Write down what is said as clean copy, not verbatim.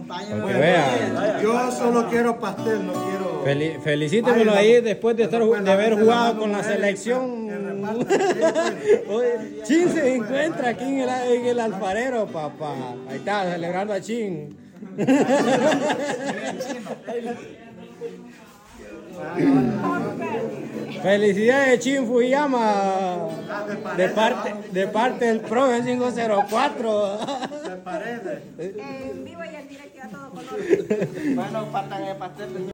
Para que vea. Yo solo quiero pastel, no quiero... Felicítemelo ahí después de haber jugado con la selección. Oye, Chin se encuentra aquí en el alfarero, papá. Ahí está, celebrando a Chin. Felicidades, Chin Fuyama, de parte del Profe 504. ¿Se parece? En vivo y en directo a todo color. Bueno, partan el pastel.